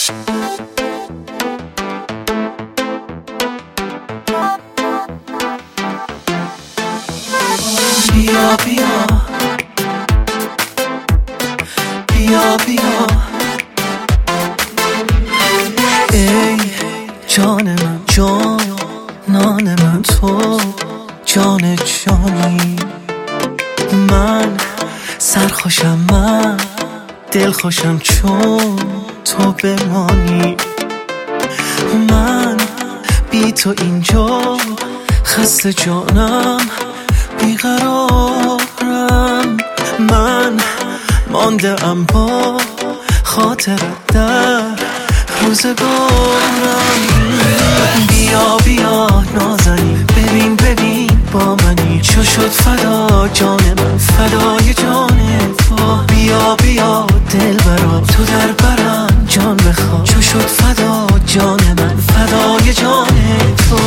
بیا بیا بیا بیا ای جان من، جانان من، تو جان جانی. من سرخوشم، من دلخوشم چون تو بمانی. من بی تو اینجا خسته جانم، بیقرارم. من مانده ام با خاطرت در روزگارم. بیا بیا نازنی، ببین ببین با منی، چو شد فدا جان من، فدای جان تو. بیا بیا دلبرا تو در برم جان بخواه، چو شد فدا جان من، فدای جان تو.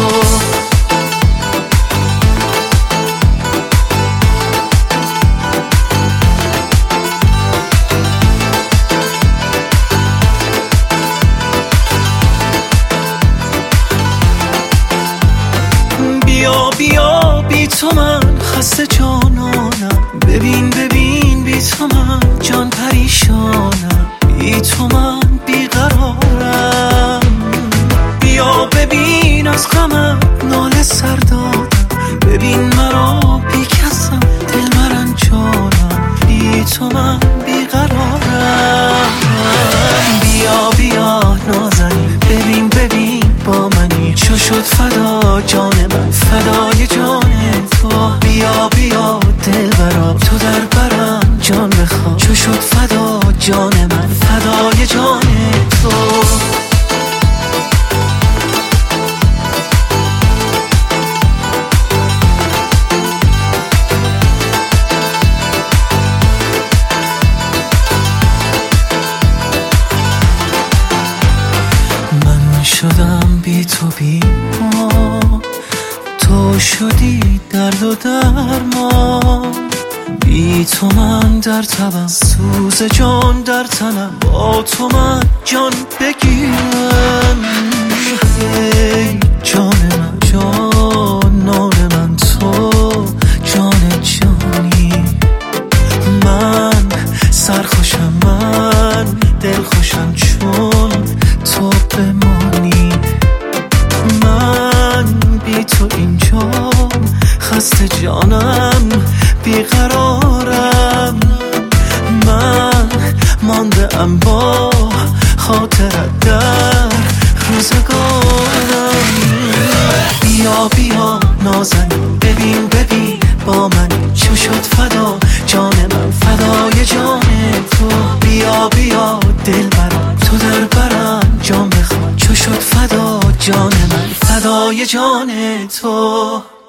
بیا بیا بی تو من خسته جانانم، ببین ببین بی تو من جان پریشانم، بی تو من بیقرارم. بیا ببین از غمم ناله سر دادم، ببین مرا بی کسم دل مرنجانم، بی تو من بیقرارم. بیا بیا نازنی، ببین ببین با منی، چو شد فدا جان من، فدای جان تو. بیا بیا دلبرا تو در برم جان بخواه، چو شد فدا جان من، فدای جان تو. من شدم بی تو بیما، تو شدی درد و درمان. بی تو من در تبم، سوز جان در تنم، با تو من جان بگیرم. ای جان من، جانان من، تو جان جانی. من سرخوشم، من دلخوشم چون تو بمانی. من بی تو اینجا خسته جانم، بیقرارم. من مانده ام با خاطرت در روزگارم. بیا بیا نازنی، ببین ببین با من، چو شد فدا جان من، فدای جان تو. بیا بیا دلبرا تو در برم جان بخواه، چو شد فدا جان من، فدای جان تو.